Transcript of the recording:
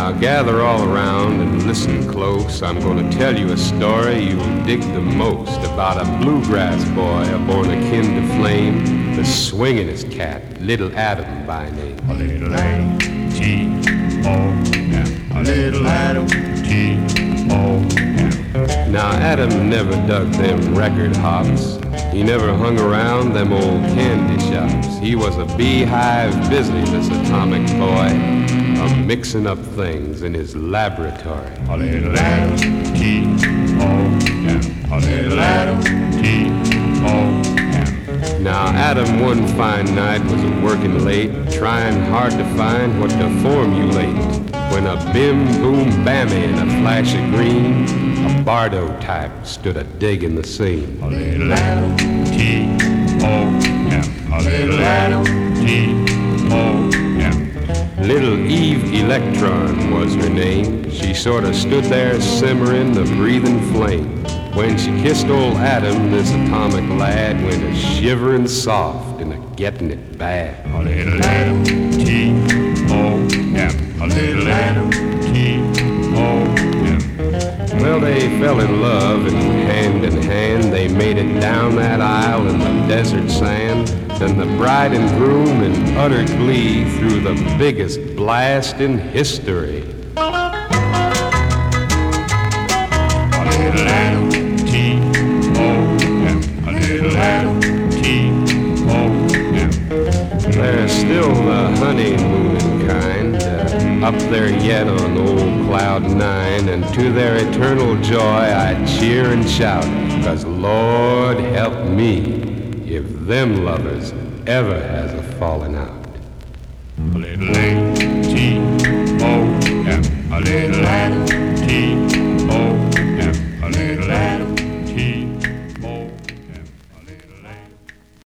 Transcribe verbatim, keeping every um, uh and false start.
Now gather all around and listen close. I'm gonna tell you a story you'll dig the most about a bluegrass boy born akin to flame, the swingin'est cat, Little Adam by name. A little A T O M. A little Adam T O M. Now Adam never dug them record hops. He never hung around them old candy shops. He was a beehive busy, this atomic boy, a mixing up things in his laboratory. A little Adam T O M. A little Adam T O M. Now Adam one fine night was working late, trying hard to find what to formulate, when a bim boom bammy in a flash of green, a Bardo type stood a digging the scene. A little Adam T O M. A little Adam T O M. Little Eve Electron was her name. She sort of stood there simmering the breathing flame. When she kissed old Adam, this atomic lad went a shivering soft and a getting it bad. A little Adam T O M. A little Adam T O M. Well, they fell in love, and hand in hand they made it down that aisle in the desert sand. Then the bride and groom in utter glee threw the biggest blast in history. A little Adam T O M. A little Adam T O M. They're still the honeymooning kind, uh, up there yet on old Cloud Nine, and to their eternal joy I cheer and shout, 'cause Lord help me if them lovers ever has a falling out. A little A T O M. A little Adam